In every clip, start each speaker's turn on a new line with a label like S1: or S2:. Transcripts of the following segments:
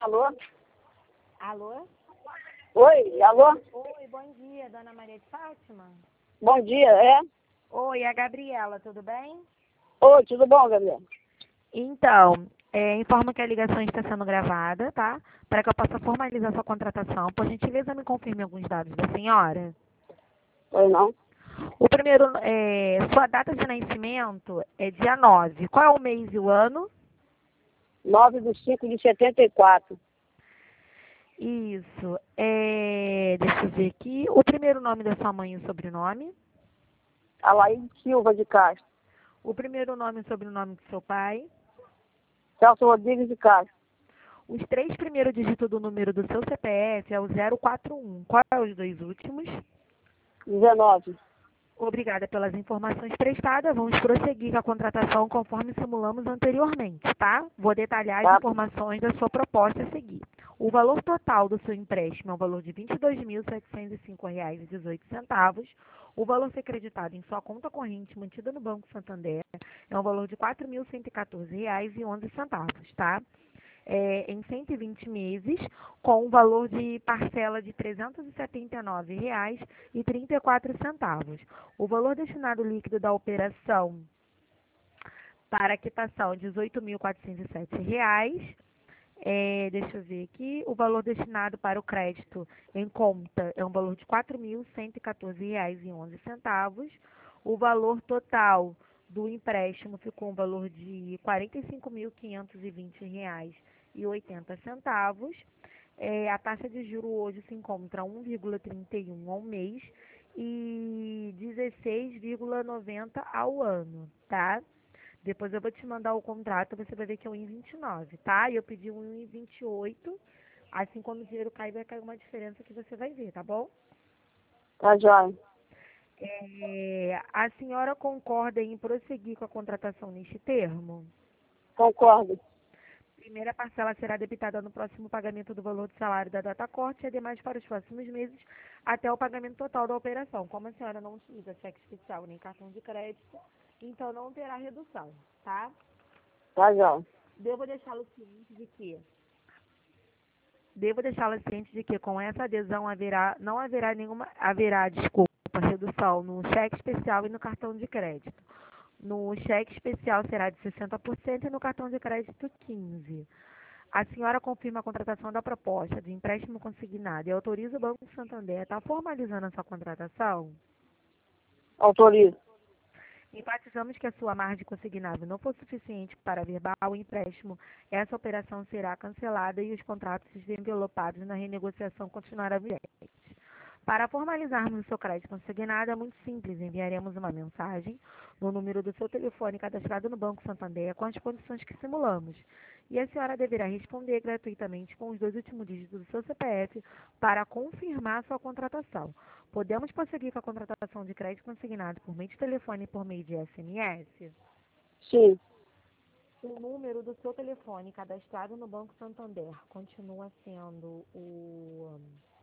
S1: Alô?
S2: Alô?
S1: Oi, alô?
S2: Oi, bom dia, Dona Maria de Fátima?
S1: Bom dia, é?
S2: Oi, é a Gabriela, tudo bem?
S1: Oi, tudo bom, Gabriel?
S2: Então, informo que a ligação está sendo gravada, tá? Para que eu possa formalizar sua contratação. Por gentileza, me confirme alguns dados da senhora.
S1: Oi, não?
S2: O primeiro, sua data de nascimento é dia 9. Qual é o mês e o ano?
S1: 9/5/74.
S2: Isso. Deixa eu ver aqui. O primeiro nome da sua mãe e o sobrenome.
S1: Alaí Silva de Castro.
S2: O primeiro nome e sobrenome do seu pai.
S1: Celso Rodrigues de Castro.
S2: Os 3 primeiros dígitos do número do seu CPF é o 041. Qual é os 2 últimos?
S1: 19.
S2: Obrigada pelas informações prestadas. Vamos prosseguir com a contratação conforme simulamos anteriormente, tá? Vou detalhar as
S1: Tá?
S2: informações da sua proposta a seguir. O valor total do seu empréstimo é o valor de R$ 22.705,18. O valor a ser creditado em sua conta corrente mantida no Banco Santander é um valor de R$ 4.114,11, tá? Em 120 meses, com um valor de parcela de R$ 379,34. O valor destinado líquido da operação para a quitação, R$ 18.407. Deixa eu ver aqui. O valor destinado para o crédito em conta é um valor de R$ 4.114,11. O valor total do empréstimo ficou um valor de R$ 45.520,80. A taxa de juros hoje se encontra 1,31 ao mês e 16,90 ao ano, tá? Depois eu vou te mandar o contrato, você vai ver que é 1,29, tá? E eu pedi 1,28. Assim, quando o dinheiro cair, vai cair uma diferença que você vai ver, tá bom?
S1: Tá, joia.
S2: A senhora concorda em prosseguir com a contratação neste termo?
S1: Concordo.
S2: Primeira parcela será debitada no próximo pagamento do valor do salário da data corte e ademais para os próximos meses até o pagamento total da operação. Como a senhora não utiliza cheque especial nem cartão de crédito, então não terá redução, tá?
S1: Tá, joia.
S2: Devo deixá-lo ciente de que com essa adesão não haverá redução no cheque especial e no cartão de crédito. No cheque especial será de 60% e no cartão de crédito 15%. A senhora confirma a contratação da proposta de empréstimo consignado e autoriza o Banco Santander a estar formalizando a sua contratação?
S1: Autorizo.
S2: Enfatizamos que a sua margem consignada não for suficiente para averbar o empréstimo, essa operação será cancelada e os contratos envelopados na renegociação continuará vigente. Para formalizarmos o seu crédito consignado é muito simples, enviaremos uma mensagem no número do seu telefone cadastrado no Banco Santander com as condições que simulamos. E a senhora deverá responder gratuitamente com os 2 últimos dígitos do seu CPF para confirmar sua contratação. Podemos prosseguir com a contratação de crédito consignado por meio de telefone e por meio de SMS?
S1: Sim.
S2: O número do seu telefone cadastrado no Banco Santander continua sendo o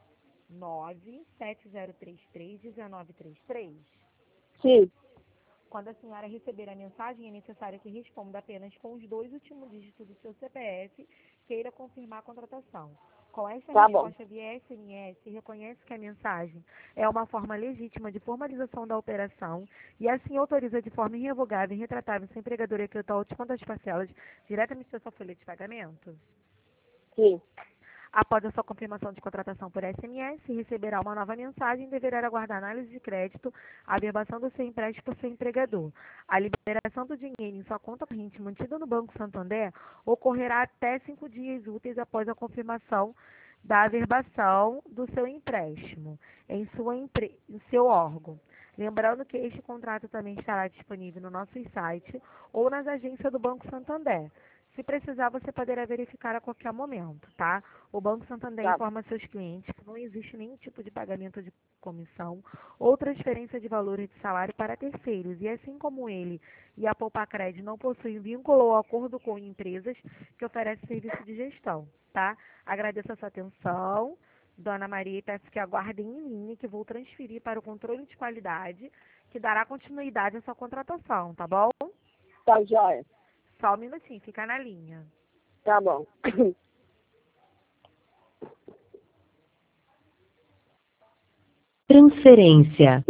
S2: 97033-1933.
S1: Sim.
S2: Quando a senhora receber a mensagem, é necessário que responda apenas com os 2 últimos dígitos do seu CPF, queira confirmar a contratação. Com esta
S1: Tá bom.
S2: resposta via SMS, reconhece que a mensagem é uma forma legítima de formalização da operação e assim autoriza de forma irrevogável e retratável seu empregador a efetuar o desconto das parcelas diretamente da sua folha de pagamento.
S1: Sim.
S2: Após a sua confirmação de contratação por SMS, receberá uma nova mensagem e deverá aguardar análise de crédito, a averbação do seu empréstimo por seu empregador. A liberação do dinheiro em sua conta corrente mantida no Banco Santander ocorrerá até 5 dias úteis após a confirmação da averbação do seu empréstimo em seu órgão. Lembrando que este contrato também estará disponível no nosso site ou nas agências do Banco Santander. Se precisar, você poderá verificar a qualquer momento, tá? O Banco Santander
S1: Tá.
S2: informa seus clientes que não existe nenhum tipo de pagamento de comissão ou transferência de valores de salário para terceiros. E assim como ele e a Poupacred não possuem vínculo ou acordo com empresas que oferecem serviço de gestão, tá? Agradeço a sua atenção, Dona Maria, e peço que aguardem em linha que vou transferir para o controle de qualidade, que dará continuidade à sua contratação, tá bom?
S1: Tá, joia.
S2: Só um minutinho, fica na linha.
S1: Tá bom.
S3: Transferência.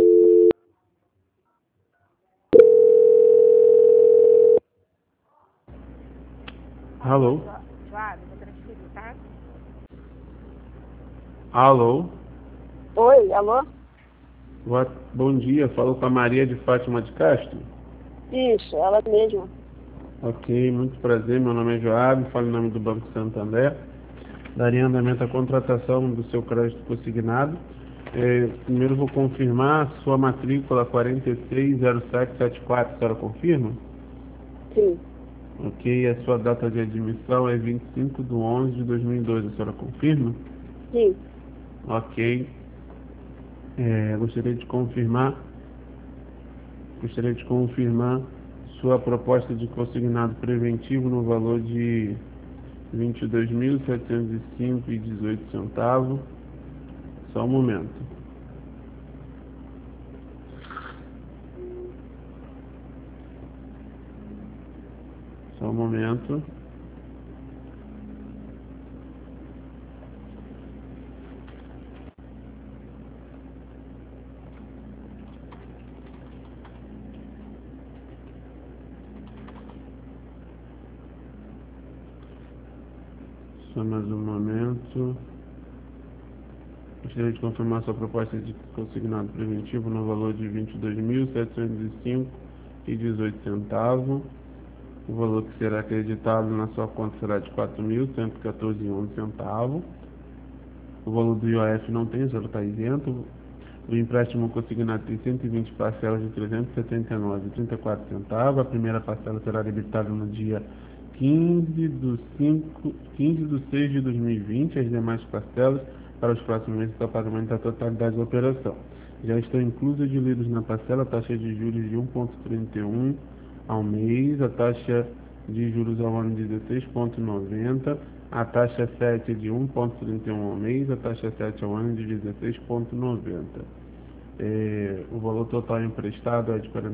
S4: Alô?
S2: Joab, vou transferir, tá?
S4: Alô?
S1: Oi, alô?
S4: Bom dia, falo com a Maria de Fátima de Castro.
S1: Isso, ela mesma.
S4: Ok, muito prazer, meu nome é Joab, falo em nome do Banco Santander. Daria andamento à contratação do seu crédito consignado. Primeiro vou confirmar sua matrícula 460774, a senhora confirma?
S1: Sim,
S4: Ok, a sua data de admissão é 25/11/2002, a senhora confirma?
S1: sim.
S4: Ok, gostaria de confirmar sua proposta de consignado preventivo no valor de R$ 22.705,18. Só um momento. Só um momento. Só mais um momento. Gostaria de confirmar sua proposta de consignado preventivo no valor de R$ 22.705,18. O valor que será acreditado na sua conta será de R$ 4.114,11. O valor do IOF não tem, já está isento. O empréstimo consignado tem 120 parcelas de R$ 379,34. A primeira parcela será debitada no dia 15/6 de 2020. As demais parcelas para os próximos meses para pagamento da totalidade da operação. Já estão inclusos e diluídos na parcela a taxa de juros de 1,31 ao mês, a taxa de juros ao ano de 16,90, a taxa 7 de 1,31 ao mês, a taxa 7 ao ano de 16,90. O valor total emprestado é de R$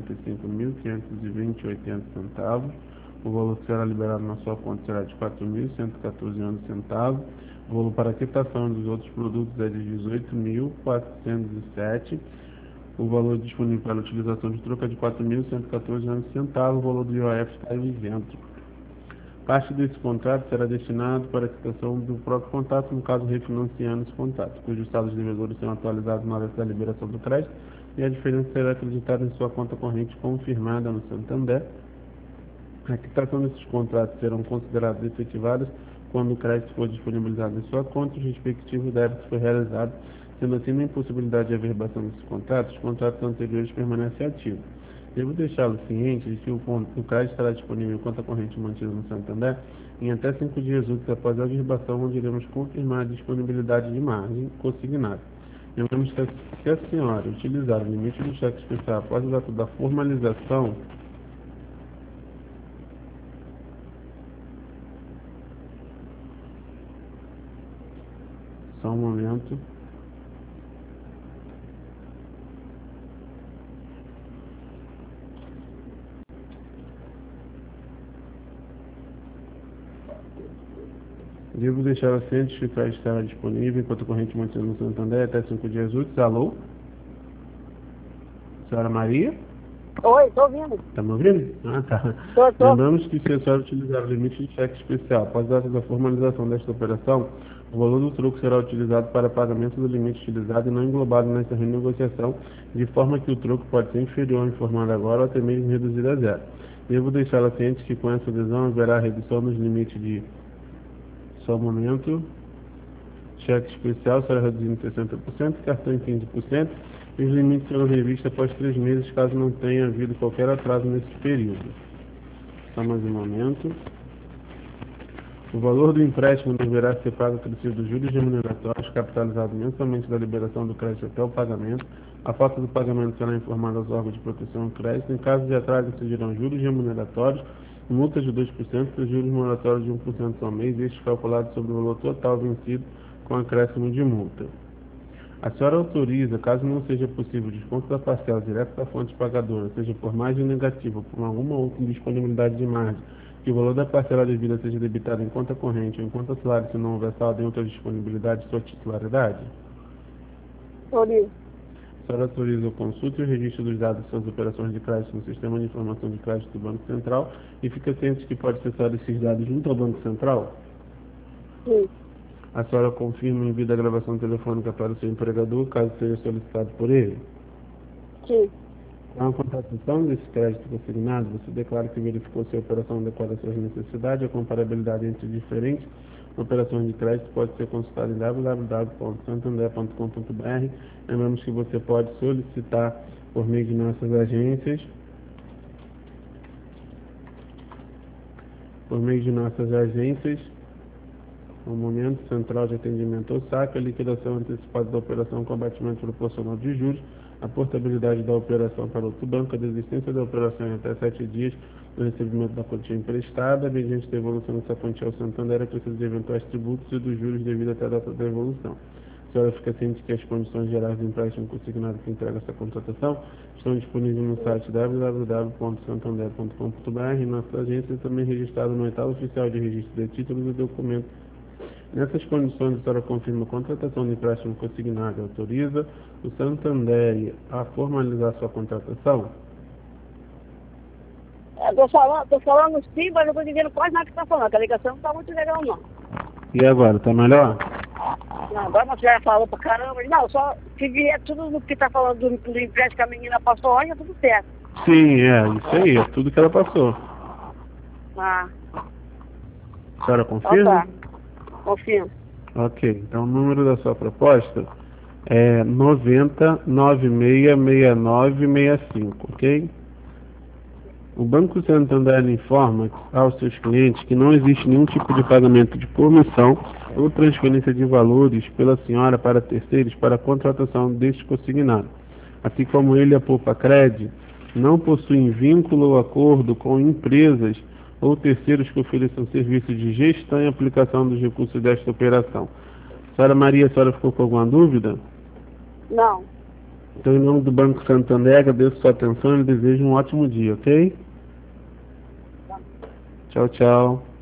S4: 45.520,80. O valor que será liberado na sua conta será de R$ 4.114,11. O valor para quitação dos outros produtos é de R$ 18.407. O valor disponível para utilização de troca é de R$ 4.114,11. O valor do IOF está isento. Parte desse contrato será destinado para a quitação do próprio contrato, no caso refinanciando esse contrato, cujos saldos de devedores serão atualizados na hora da liberação do crédito e a diferença será acreditada em sua conta corrente confirmada no Santander. A quitação desses contratos serão consideradas efetivadas quando o crédito for disponibilizado em sua conta e o respectivo débito for realizado, sendo assim, na impossibilidade de averbação desses contratos, os contratos anteriores permanecem ativos. Devo deixá-lo ciente de que o crédito estará disponível em conta corrente mantida no Santander em até 5 dias úteis após a averbação, onde iremos confirmar a disponibilidade de margem consignada. Lembramos que se a senhora utilizar o limite do cheque especial após a data da formalização, só um momento. Devo deixar ciente que o crédito estará disponível enquanto a corrente mantida no Santander até 5 dias úteis. Alô? Senhora Maria?
S1: Oi, tô ouvindo.
S4: Tá me ouvindo? Ah, tá.
S1: Tô.
S4: Lembramos que se a senhora utilizar o limite de cheque especial após a data da formalização desta operação, o valor do troco será utilizado para pagamento do limite utilizado e não englobado nessa renegociação, de forma que o troco pode ser inferior ao informado agora ou até mesmo reduzido a zero. Devo deixá-la ciente que com essa adesão haverá redução nos limites de... Só um momento. Cheque especial será reduzido em 60%, cartão em 15%, e os limites serão revistos após 3 meses, caso não tenha havido qualquer atraso nesse período. Só mais um momento. O valor do empréstimo deverá ser pago acrescido dos juros remuneratórios, capitalizado mensalmente da liberação do crédito até o pagamento. A falta do pagamento será informada aos órgãos de proteção ao crédito. Em caso de atraso, incidirão juros remuneratórios, multas de 2% e juros moratórios de 1% ao mês, estes calculados sobre o valor total vencido com acréscimo de multa. A senhora autoriza, caso não seja possível o desconto da parcela direto da fonte pagadora, seja por margem negativa ou por alguma outra indisponibilidade de margem, que o valor da parcela devida seja debitado em conta corrente ou em conta salário se não houver saldo em outra disponibilidade de sua titularidade?
S1: Autorizo.
S4: A senhora autoriza o consulta e o registro dos dados de suas operações de crédito no Sistema de Informação de Crédito do Banco Central e fica ciente que pode acessar esses dados junto ao Banco Central?
S1: Sim.
S4: A senhora confirma e envia a gravação telefônica para o seu empregador, caso seja solicitado por ele?
S1: Sim.
S4: Com a contratação desse crédito consignado, você declara que verificou se a operação adequada às suas necessidades. A comparabilidade entre diferentes operações de crédito pode ser consultada em www.santander.com.br. Lembramos que você pode solicitar por meio de nossas agências, no momento central de atendimento ou saque, a liquidação antecipada da operação com abatimento proporcional de juros, a portabilidade da operação para outro banco, a desistência da operação em até 7 dias do recebimento da quantia emprestada, mediante a devolução dessa quantia ao Santander, a precisa de eventuais tributos e dos juros devido até a data da devolução. A senhora fica ciente que as condições gerais do empréstimo consignado que entrega essa contratação estão disponíveis no site www.santander.com.br e nossa agência também registrada no Edital Oficial de Registro de Títulos e Documentos. Nessas condições, a senhora confirma a contratação de empréstimo consignado e autoriza o Santander a formalizar sua contratação?
S1: Tô falando sim, mas não tô entendendo quase nada que tá falando, que a ligação não tá muito legal, não.
S4: E agora, tá melhor?
S1: Não, agora você já falou pra caramba. Não, só se vier tudo no que tá falando do empréstimo que a menina passou, olha, tudo certo.
S4: Sim, isso aí, é tudo que ela passou.
S1: Ah,
S4: A senhora
S1: então
S4: confirma?
S1: tá. Confirmo.
S4: Ok, então o número da sua proposta é 90966965, ok? O Banco Santander informa aos seus clientes que não existe nenhum tipo de pagamento de comissão ou transferência de valores pela senhora para terceiros para a contratação deste consignado. Assim como ele e a Poupa Cred não possuem vínculo ou acordo com empresas ou terceiros que ofereçam serviço de gestão e aplicação dos recursos desta operação. Senhora Maria, a senhora ficou com alguma dúvida?
S1: Não.
S4: Então, em nome do Banco Santander, agradeço sua atenção e desejo um ótimo dia, ok? Tchau, tchau.